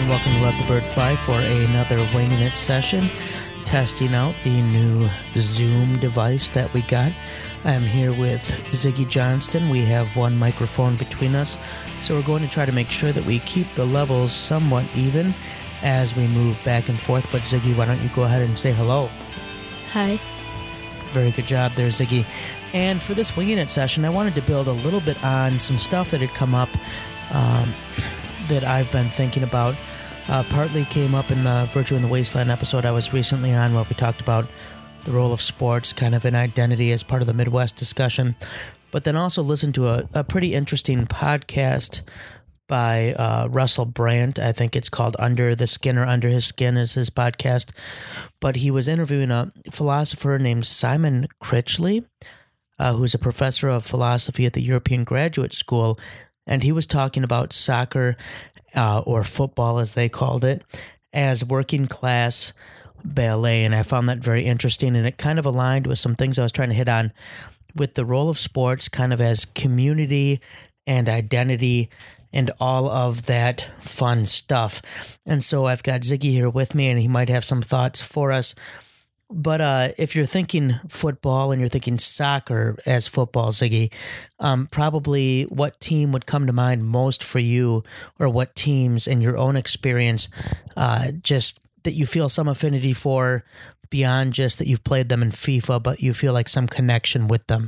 and welcome to Let the Bird Fly for another Winging It session, testing out the new Zoom device that we got. I'm here with Ziggy Johnston. We have one microphone between us, so we're going to try to make sure that we keep the levels somewhat even as we move back and forth. But Ziggy, why don't you go ahead and say hello? Hi. Very good job there, Ziggy. And for this Winging It session, I wanted to build a little bit on some stuff that had come up that I've been thinking about. Partly came up in the Virtue in the Wasteland episode I was recently on, where we talked about the role of sports kind of in identity as part of the Midwest discussion. But then also listened to a pretty interesting podcast by Russell Brand. I think it's called Under the Skin, or Under His Skin is his podcast. But he was interviewing a philosopher named Simon Critchley, who's a professor of philosophy at the European Graduate School. And he was talking about soccer, or football as they called it, as working class ballet. And I found that very interesting. And it kind of aligned with some things I was trying to hit on with the role of sports kind of as community and identity and all of that fun stuff. And so I've got Ziggy here with me, and he might have some thoughts for us. But if you're thinking football and you're thinking soccer as football, Ziggy, probably what team would come to mind most for you, or what teams in your own experience just that you feel some affinity for beyond just that you've played them in FIFA, but you feel like some connection with them?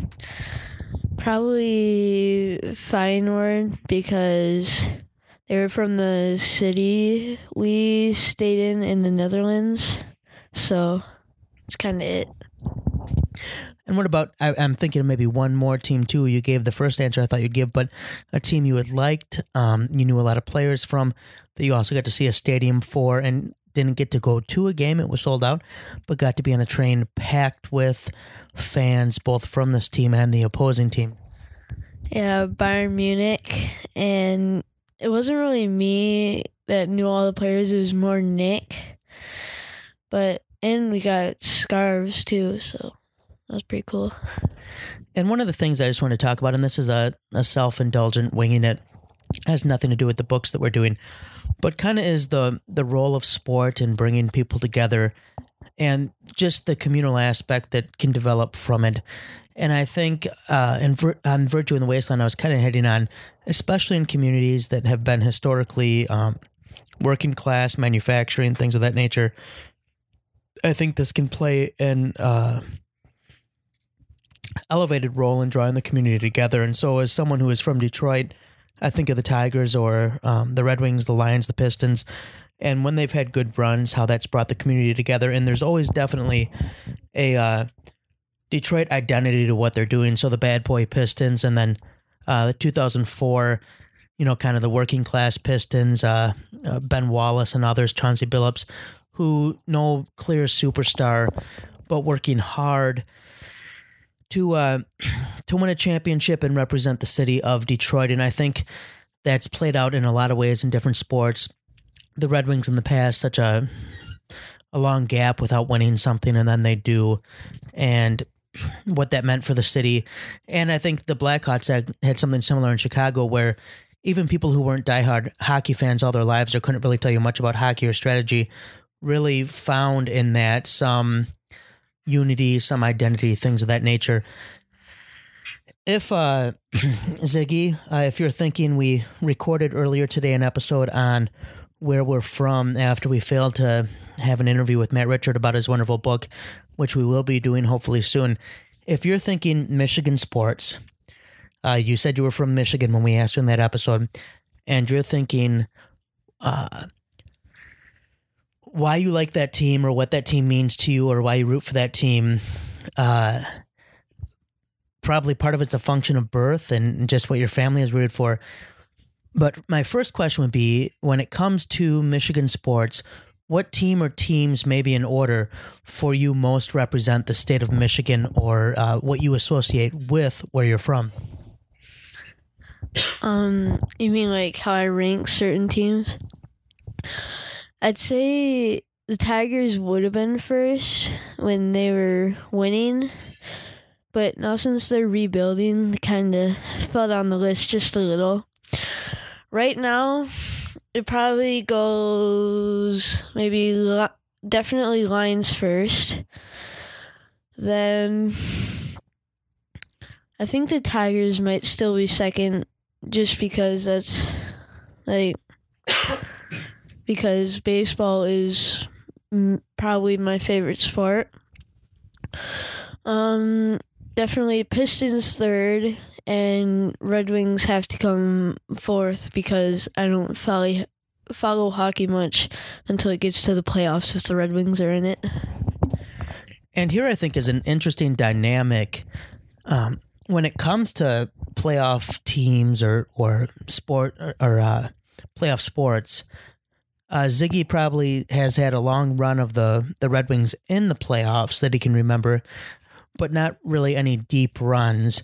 Probably Feyenoord, because they were from the city we stayed in the Netherlands. So it's kind of it. And what about, I'm thinking of maybe one more team too. You gave the first answer I thought you'd give, but a team you had liked, you knew a lot of players from, that you also got to see a stadium for, and didn't get to go to a game, it was sold out, but got to be on a train packed with fans, both from this team and the opposing team. Yeah, Bayern Munich. And it wasn't really me that knew all the players, it was more Nick. And we got scarves too, so that was pretty cool. And one of the things I just want to talk about, and this is a self-indulgent winging it, has nothing to do with the books that we're doing, but kind of is the role of sport in bringing people together and just the communal aspect that can develop from it. And I think on Virtue in the Wasteland, I was kind of hitting on, especially in communities that have been historically working class, manufacturing, things of that nature, I think this can play an elevated role in drawing the community together. And so as someone who is from Detroit, I think of the Tigers, or the Red Wings, the Lions, the Pistons, and when they've had good runs, how that's brought the community together. And there's always definitely a Detroit identity to what they're doing. So the Bad Boy Pistons, and then the 2004, kind of the working class Pistons, Ben Wallace and others, Chauncey Billups, who no clear superstar, but working hard to win a championship and represent the city of Detroit. And I think that's played out in a lot of ways in different sports. The Red Wings in the past, such a long gap without winning something, and then they do, and what that meant for the city. And I think the Blackhawks had something similar in Chicago, where even people who weren't diehard hockey fans all their lives, or couldn't really tell you much about hockey or strategy, really found in that some unity, some identity, things of that nature. If, Ziggy, if you're thinking, we recorded earlier today an episode on where we're from after we failed to have an interview with Matt Richard about his wonderful book, which we will be doing hopefully soon. If you're thinking Michigan sports, you said you were from Michigan when we asked you in that episode, and you're thinking why you like that team, or what that team means to you, or why you root for that team. Probably part of it's a function of birth and just what your family has rooted for. But my first question would be, when it comes to Michigan sports, what team or teams, maybe in order, for you most represent the state of Michigan, or what you associate with where you're from? You mean like how I rank certain teams? I'd say the Tigers would have been first when they were winning, but now since they're rebuilding, they kind of fell down the list just a little. Right now, it probably goes definitely Lions first. Then I think the Tigers might still be second, just because that's like because baseball is probably my favorite sport. Definitely Pistons third, and Red Wings have to come fourth because I don't follow hockey much until it gets to the playoffs if the Red Wings are in it. And here I think is an interesting dynamic when it comes to playoff teams or sport or playoff sports. Ziggy probably has had a long run of the Red Wings in the playoffs that he can remember, but not really any deep runs.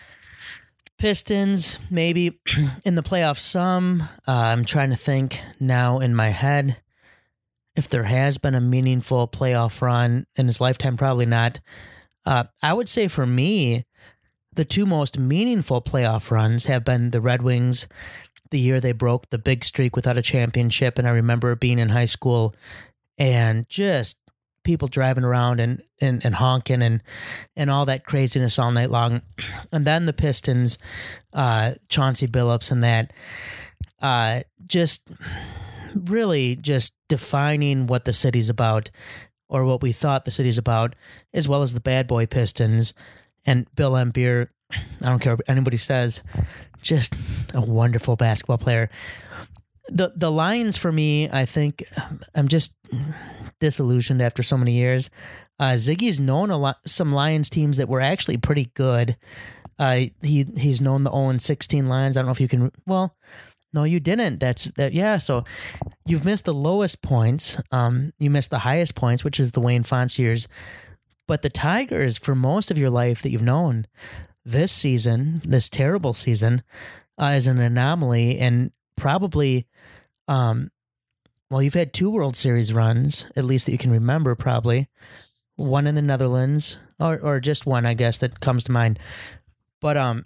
Pistons, maybe in the playoffs some. I'm trying to think now in my head if there has been a meaningful playoff run in his lifetime. Probably not. I would say for me, the two most meaningful playoff runs have been the Red Wings, the year they broke the big streak without a championship. And I remember being in high school and just people driving around and honking and all that craziness all night long. And then the Pistons, Chauncey Billups and that, just really just defining what the city's about, or what we thought the city's about, as well as the Bad Boy Pistons and Bill Laimbeer. I don't care what anybody says, just a wonderful basketball player. The Lions, for me, I think I'm just disillusioned after so many years. Ziggy's known some Lions teams that were actually pretty good. He's known the 0-16 Lions. I don't know if you can. Well, no, you didn't. Yeah. So you've missed the lowest points. You missed the highest points, which is the Wayne Fontes years. But the Tigers, for most of your life that you've known, this season, this terrible season, is an anomaly, and probably. Well, you've had 2 World Series runs, at least that you can remember, probably. One in the Netherlands, or just one, I guess, that comes to mind. But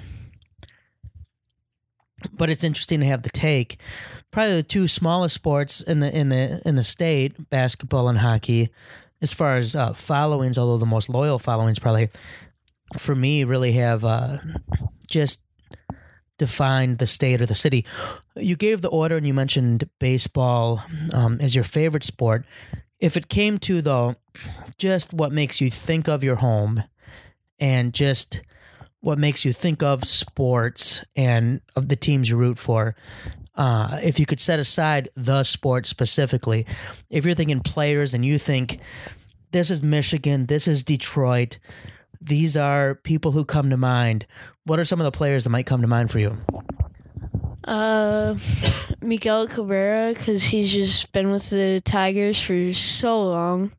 it's interesting to have the take. Probably the 2 smallest sports in the state, basketball and hockey, as far as followings, although the most loyal followings probably, for me, really have just defined the state or the city. You gave the order and you mentioned baseball as your favorite sport. If it came to, though, just what makes you think of your home and just what makes you think of sports and of the teams you root for, if you could set aside the sport specifically, if you're thinking players and you think this is Michigan, this is Detroit, these are people who come to mind, what are some of the players that might come to mind for you? Miguel Cabrera, because he's just been with the Tigers for so long.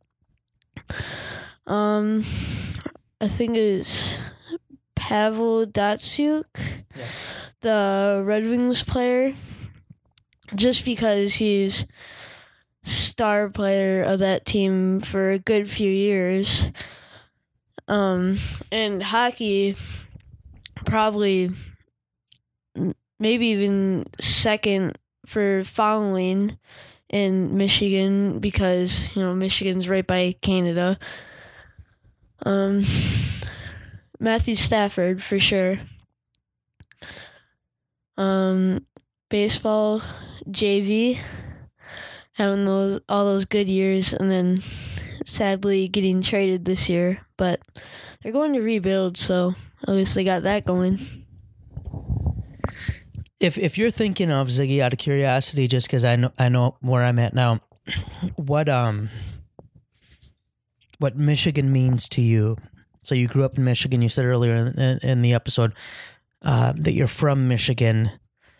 I think it's Pavel Datsyuk, the Red Wings player, just because he's star player of that team for a good few years. And hockey, probably maybe even second for following in Michigan, because, Michigan's right by Canada. Matthew Stafford, for sure. Baseball, JV, having all those good years, and then sadly getting traded this year. But they're going to rebuild, so at least they got that going. If you're thinking of, Ziggy, out of curiosity, just because I know where I'm at now, what Michigan means to you. So you grew up in Michigan. You said earlier in the episode that you're from Michigan.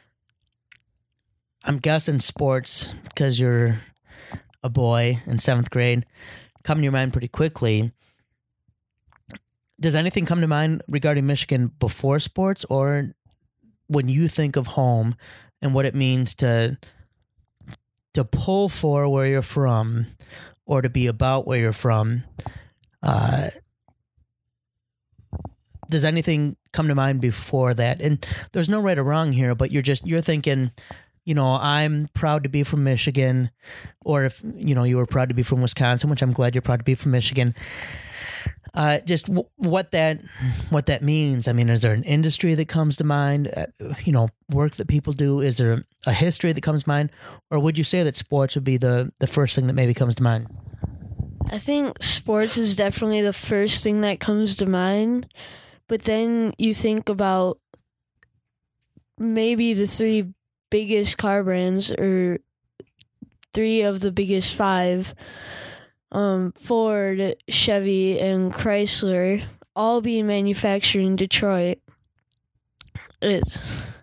I'm guessing sports, because you're a boy in 7th grade, come to your mind pretty quickly. Does anything come to mind regarding Michigan before sports, or when you think of home and what it means to pull for where you're from, or to be about where you're from? Does anything come to mind before that? And there's no right or wrong here, but you're thinking, I'm proud to be from Michigan, or if, you were proud to be from Wisconsin, which I'm glad you're proud to be from Michigan. Just what that means. I mean, is there an industry that comes to mind? Work that people do? Is there a history that comes to mind? Or would you say that sports would be the first thing that maybe comes to mind? I think sports is definitely the first thing that comes to mind. But then you think about maybe the three biggest car brands, or three of the biggest five, Ford, Chevy, and Chrysler, all being manufactured in Detroit. It's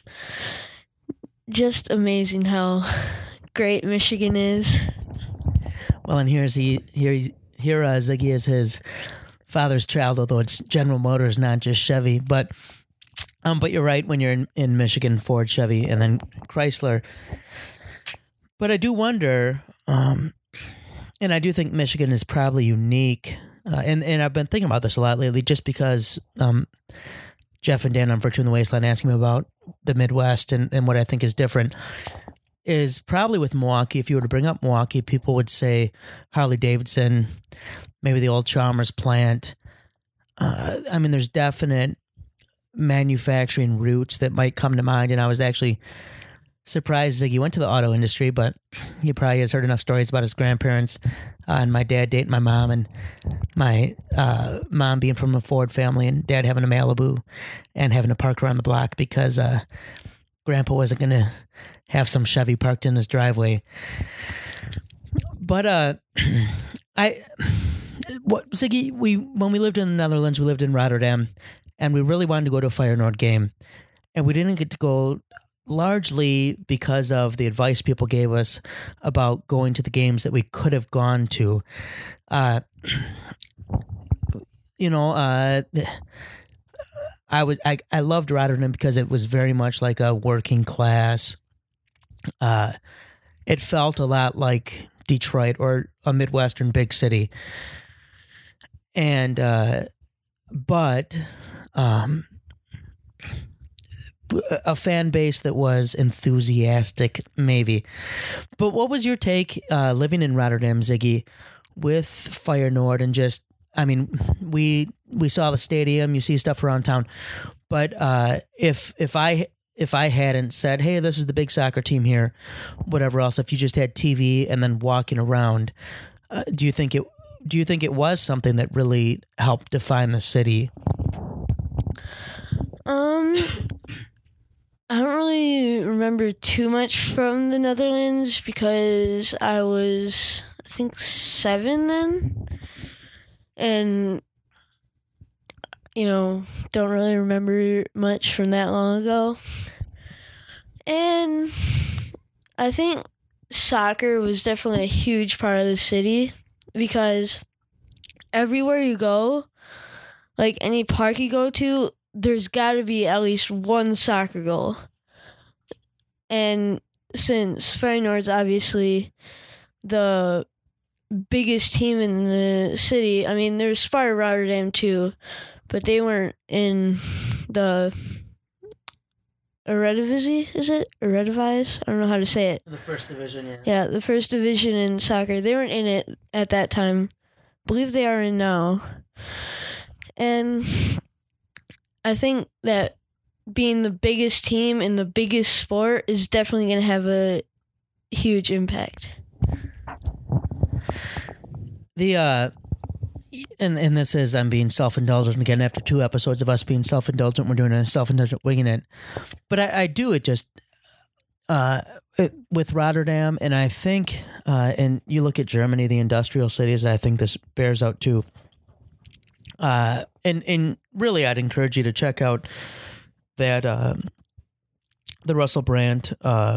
just amazing how great Michigan is. Well, and here Ziggy is his father's child, although it's General Motors, not just Chevy. But you're right, when you're in Michigan, Ford, Chevy, and then Chrysler. But I do wonder, and I do think Michigan is probably unique, and I've been thinking about this a lot lately, just because Jeff and Dan on Virtue in the Wasteland asking me about the Midwest and what I think is different, is probably with Milwaukee. If you were to bring up Milwaukee, people would say Harley Davidson, maybe the old Chalmers plant. I mean, there's definite manufacturing roots that might come to mind, and I was actually surprised Ziggy went to the auto industry, but he probably has heard enough stories about his grandparents and my dad dating my mom, and my mom being from a Ford family, and dad having a Malibu and having to park around the block because grandpa wasn't going to have some Chevy parked in his driveway. But Ziggy, when we lived in the Netherlands, we lived in Rotterdam, and we really wanted to go to a Feyenoord game, and we didn't get to go largely because of the advice people gave us about going to the games that we could have gone to. I loved Rotterdam because it was very much like a working class. It felt a lot like Detroit or a Midwestern big city. And but a fan base that was enthusiastic, maybe. But what was your take living in Rotterdam, Ziggy, with Feyenoord? And just, I mean, we saw the stadium, you see stuff around town, but if I hadn't said, hey, this is the big soccer team here, whatever else, if you just had TV and then walking around, do you think it was something that really helped define the city? I don't really remember too much from the Netherlands because I was, I think, 7 then. And, don't really remember much from that long ago. And I think soccer was definitely a huge part of the city because everywhere you go, like any park you go to, there's got to be at least one soccer goal. And since Feyenoord's obviously the biggest team in the city, I mean, there's Sparta Rotterdam too, but they weren't in the Eredivisie, is it? Eredivisie? I don't know how to say it. The first division, yeah. Yeah, the first division in soccer. They weren't in it at that time. I believe they are in now. And I think that being the biggest team in the biggest sport is definitely going to have a huge impact. And this is, I'm being self-indulgent again after 2 episodes of us being self-indulgent. We're doing a self-indulgent winging it, but I do it just with Rotterdam, and I think and you look at Germany, the industrial cities. I think this bears out too. And really, I'd encourage you to check out that the Russell Brand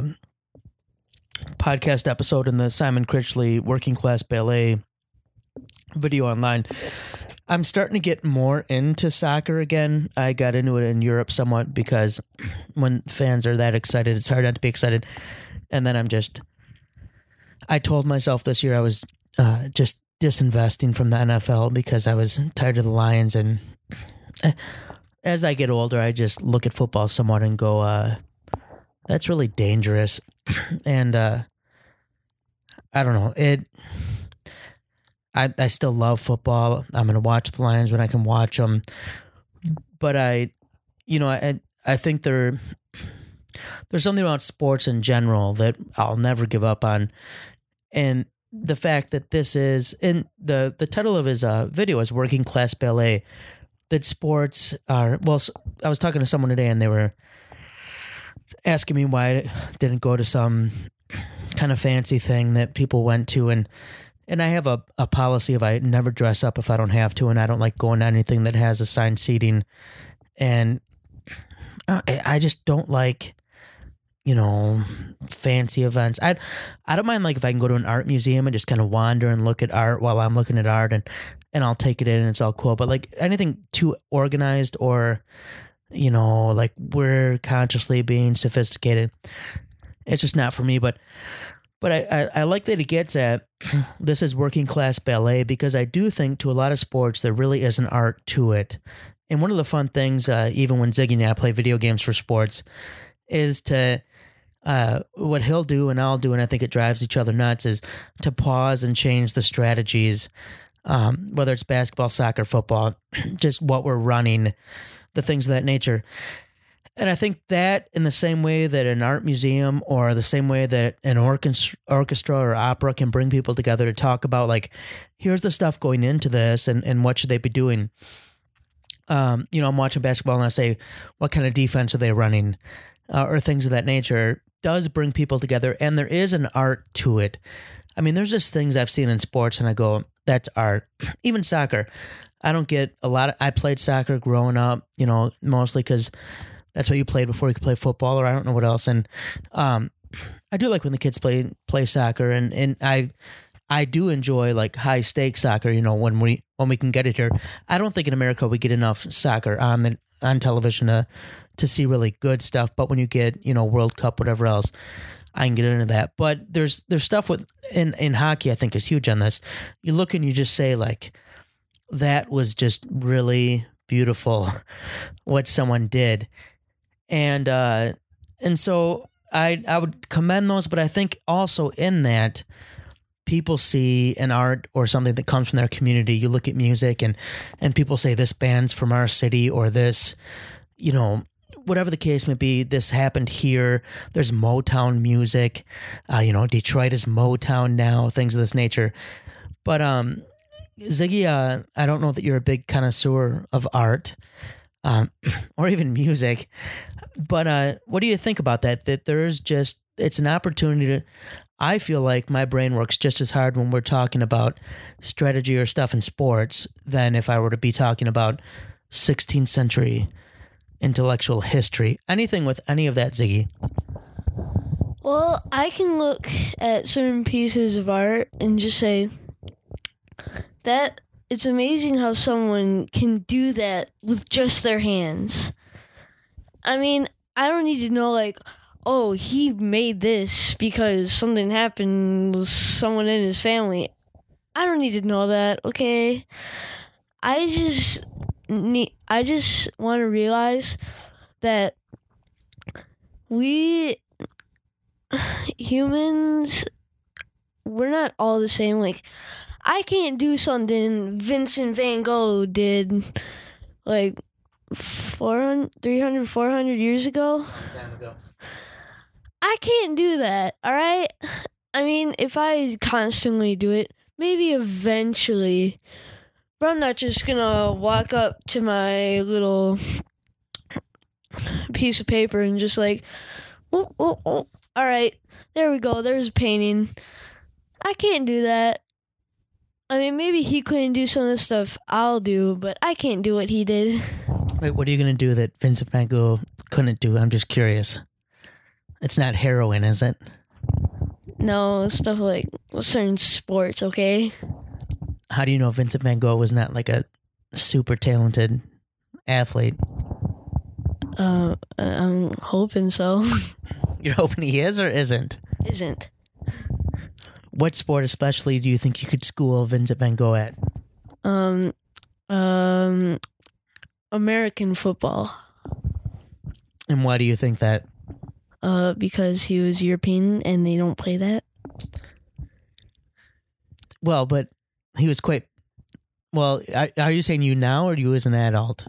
podcast episode and the Simon Critchley Working Class Ballet video online. I'm starting to get more into soccer again. I got into it in Europe somewhat because when fans are that excited, it's hard not to be excited. And then I told myself this year I was just disinvesting from the NFL because I was tired of the Lions. And as I get older, I just look at football somewhat and go, That's really dangerous. And I don't know. I still love football. I'm going to watch the Lions when I can watch them. But I think there's something about sports in general that I'll never give up on. And the fact that this is, and the title of his video is Working Class Ballet, that sports are, well, I was talking to someone today and they were asking me why I didn't go to some kind of fancy thing that people went to. And I have a policy of I never dress up if I don't have to, and I don't like going to anything that has assigned seating. And I just don't like, fancy events. I don't mind like if I can go to an art museum and just kind of wander and look at art while I'm looking at art, and I'll take it in and it's all cool. But like anything too organized or, like we're consciously being sophisticated, it's just not for me. But I like that he gets at this is working class ballet, because I do think to a lot of sports there really is an art to it. And one of the fun things, even when Ziggy and I play video games for sports, is to what he'll do and I'll do, and I think it drives each other nuts, is to pause and change the strategies, whether it's basketball, soccer, football, just what we're running, the things of that nature. And I think that in the same way that an art museum or the same way that an orchestra or opera can bring people together to talk about, like, here's the stuff going into this and what should they be doing. I'm watching basketball and I say, what kind of defense are they running? Or things of that nature, does bring people together. And there is an art to it. I mean, there's just things I've seen in sports and I go, that's art. Even soccer. I don't get a lot of, I played soccer growing up, mostly because that's what you played before you could play football, or I don't know what else. And I do like when the kids play soccer, and I do enjoy like high stakes soccer. When we can get it here. I don't think in America we get enough soccer on television to see really good stuff. But when you get World Cup, whatever else, I can get into that. But there's stuff in hockey I think is huge on this. You look and you just say like, that was just really beautiful what someone did. And so I would commend those, but I think also in that people see an art or something that comes from their community. You look at music and people say this band's from our city, or this, whatever the case may be, this happened here. There's Motown music, Detroit is Motown now, things of this nature. But Ziggy, I don't know that you're a big connoisseur of art. Or even music. But what do you think about that? That there's just, it's an opportunity to, I feel like my brain works just as hard when we're talking about strategy or stuff in sports than if I were to be talking about 16th century intellectual history. Anything with any of that, Ziggy? Well, I can look at certain pieces of art and just say that it's amazing how someone can do that with just their hands. I mean, I don't need to know, like, oh, he made this because something happened with someone in his family. I don't need to know that, okay? I just want to realize that we humans, we're not all the same. Like, I can't do something Vincent van Gogh did like 400 years ago. Time ago. I can't do that, all right? I mean, if I constantly do it, maybe eventually, but I'm not just gonna walk up to my little piece of paper and just like, oh, all right, there we go, there's a painting. I can't do that. I mean, maybe he couldn't do some of the stuff I'll do, but I can't do what he did. Wait, what are you going to do that Vincent van Gogh couldn't do? I'm just curious. It's not heroin, is it? No, stuff like certain sports, okay? How do you know Vincent van Gogh was not like a super talented athlete? I'm hoping so. You're hoping he is or isn't? Isn't. What sport especially do you think you could school Vincent van Gogh at? American football. And why do you think that? because he was European and they don't play that. Well, but he was quite... Well, are you saying you now or you as an adult?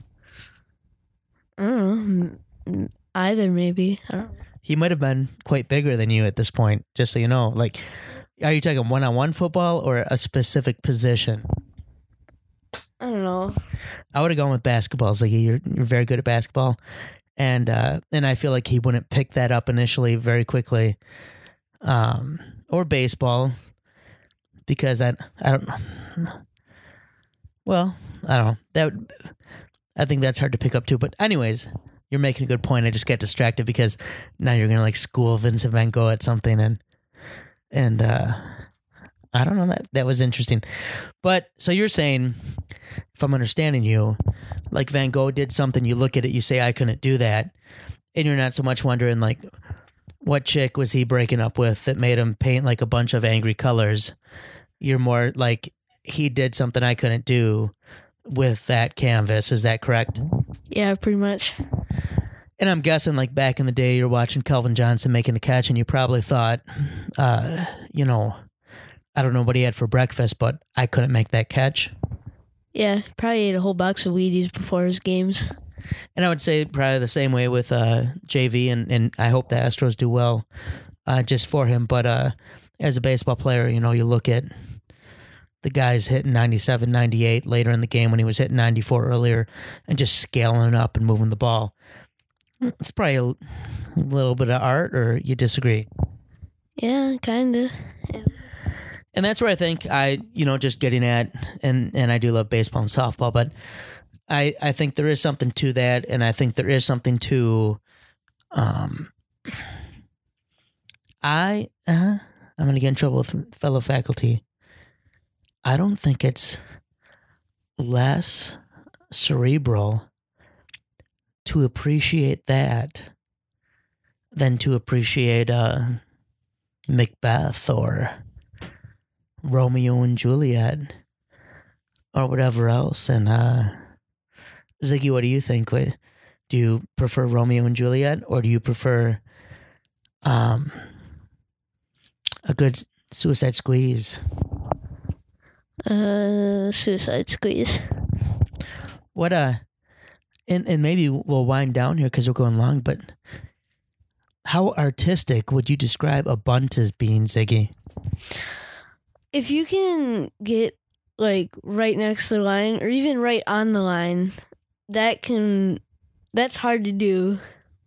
I don't know. Either, maybe. I don't know. He might have been quite bigger than you at this point, just so you know. Like, are you talking one-on-one football or a specific position? I don't know. I would have gone with basketball. Ziggy, you're very good at basketball. And I feel like he wouldn't pick that up initially very quickly. Or baseball. Because I don't know. Well, I don't know. I think that's hard to pick up too. But anyways, you're making a good point. I just get distracted because now you're gonna like school Vincent Van Gogh at something, and I don't know, that was interesting. But so you're saying, if I'm understanding you, like Van Gogh did something, you look at it, you say I couldn't do that, and you're not so much wondering like what chick was he breaking up with that made him paint like a bunch of angry colors. You're more like, he did something I couldn't do with that canvas. Is that correct? Yeah, pretty much. And I'm guessing like back in the day, you're watching Calvin Johnson making a catch and you probably thought, you know, I don't know what he had for breakfast, but I couldn't make that catch. Yeah, probably ate a whole box of Wheaties before his games. And I would say probably the same way with JV, and I hope the Astros do well just for him. But as a baseball player, you know, you look at the guys hitting 97, 98 later in the game when he was hitting 94 earlier and just scaling up and moving the ball. It's probably a little bit of art, or you disagree? Yeah, kind of. Yeah. And that's where I think just getting at, and I do love baseball and softball, but I think there is something to that, and I think there is something to, I'm going to get in trouble with fellow faculty. I don't think it's less cerebral to appreciate that than to appreciate Macbeth or Romeo and Juliet or whatever else. And Ziggy, what do you think? Do you prefer Romeo and Juliet, or do you prefer a good Suicide Squeeze? Suicide Squeeze. What and maybe we'll wind down here because we're going long, but how artistic would you describe a bunt as being, Ziggy? If you can get like right next to the line or even right on the line, that's hard to do.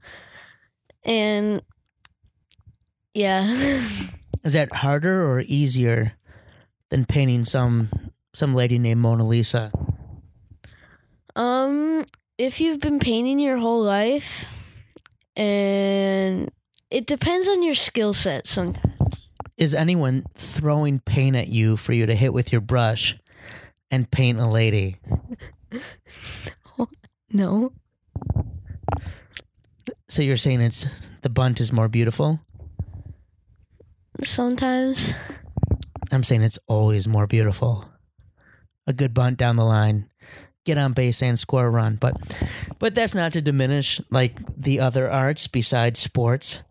And yeah. Is that harder or easier than painting some lady named Mona Lisa? If you've been painting your whole life, and it depends on your skill set sometimes. Is anyone throwing paint at you for you to hit with your brush and paint a lady? No. So you're saying the bunt is more beautiful? Sometimes. I'm saying it's always more beautiful. A good bunt down the line, get on base and score a run. But that's not to diminish like the other arts besides sports.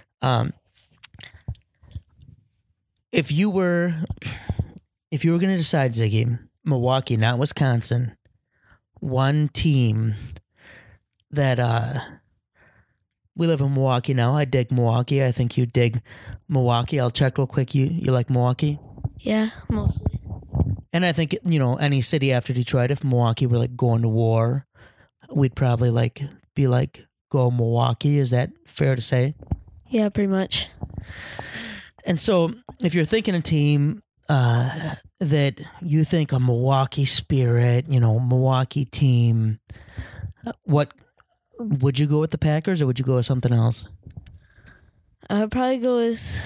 If you were going to decide, Ziggy, Milwaukee, not Wisconsin, one team that we live in Milwaukee now. I dig Milwaukee. I think you dig Milwaukee. I'll check real quick. You like Milwaukee? Yeah, mostly. And I think, any city after Detroit, if Milwaukee were like going to war, we'd probably be like, go Milwaukee. Is that fair to say? Yeah, pretty much. And so if you're thinking a team that you think a Milwaukee Spirit, Milwaukee team, what would you go with, the Packers, or would you go with something else? I'd probably go with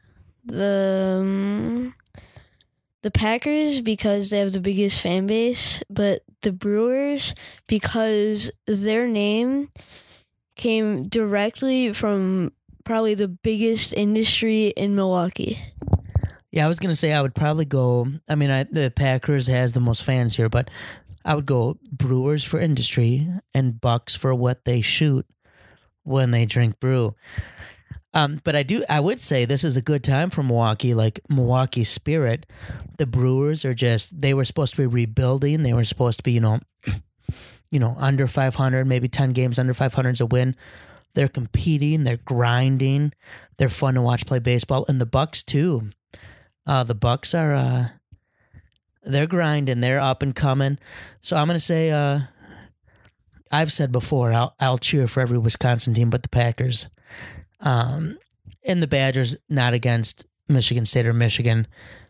the Packers because they have the biggest fan base, but the Brewers because their name came directly from probably the biggest industry in Milwaukee. Yeah, I was going to say I would probably go, the Packers has the most fans here, but I would go Brewers for industry and Bucks for what they shoot, when they drink brew. But I would say this is a good time for Milwaukee, like Milwaukee Spirit. The Brewers they were supposed to be rebuilding. They were supposed to be, under 500, maybe 10 games under 500 is a win. They're competing, they're grinding, they're fun to watch play baseball. And the Bucks too. The Bucks are, they're grinding, they're up and coming. So I'm going to say, I've said before, I'll cheer for every Wisconsin team but the Packers. And the Badgers, not against Michigan State or Michigan.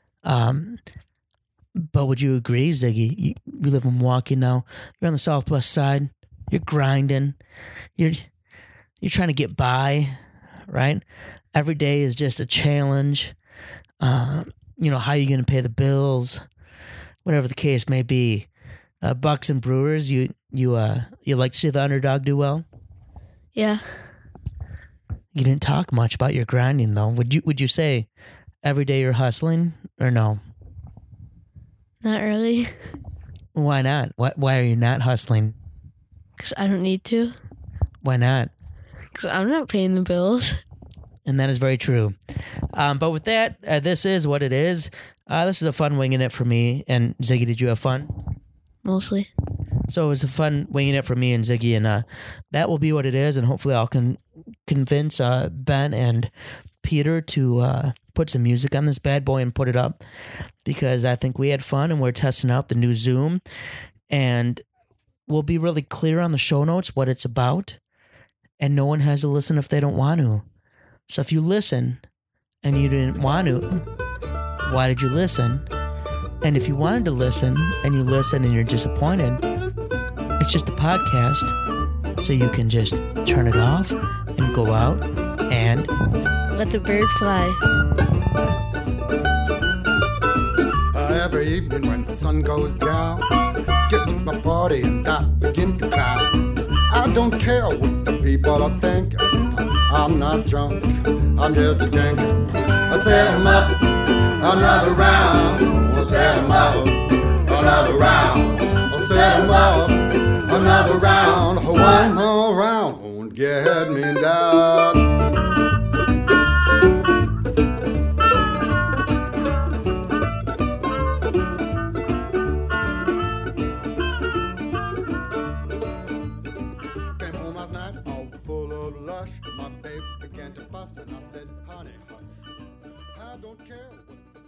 But would you agree, Ziggy? You live in Milwaukee now. You're on the southwest side. You're grinding. You're trying to get by, right? Every day is just a challenge. How are you going to pay the bills? Whatever the case may be. Bucks and Brewers, you like to see the underdog do well? Yeah. You didn't talk much about your grinding, though. Would you say every day you're hustling, or no? Not really. Why not? Why are you not hustling? Because I don't need to. Why not? Because I'm not paying the bills. And that is very true. But with that, this is what it is. This is a fun winging it for me. And Ziggy, did you have fun? Mostly. So it was a fun winging it for me and Ziggy. And that will be what it is. And hopefully I'll convince Ben and Peter to put some music on this bad boy and put it up. Because I think we had fun and we're testing out the new Zoom. And we'll be really clear on the show notes what it's about. And no one has to listen if they don't want to. So if you listen and you didn't want to, why did you listen? And if you wanted to listen and you listen and you're disappointed, it's just a podcast. So you can just turn it off and go out and let the bird fly. Every evening when the sun goes down, get with my party and I begin to clown. I don't care what the people are thinking. I'm not drunk, I'm just a drinker. I set 'em up, another round. I set 'em up, another round. I set 'em up, another round. One more round won't get me down. My babe began to fuss and I said, honey, I don't care what